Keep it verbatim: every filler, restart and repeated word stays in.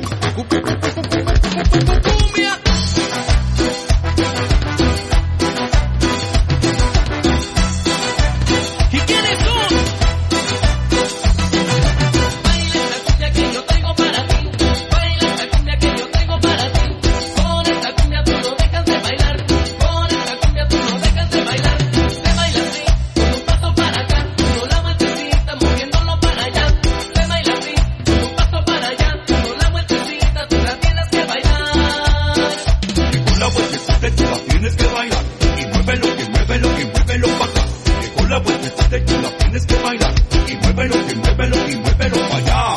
la vueltecita y tú la tienes que bailar. Y muévelo, y muévelo, y muévelo para allá.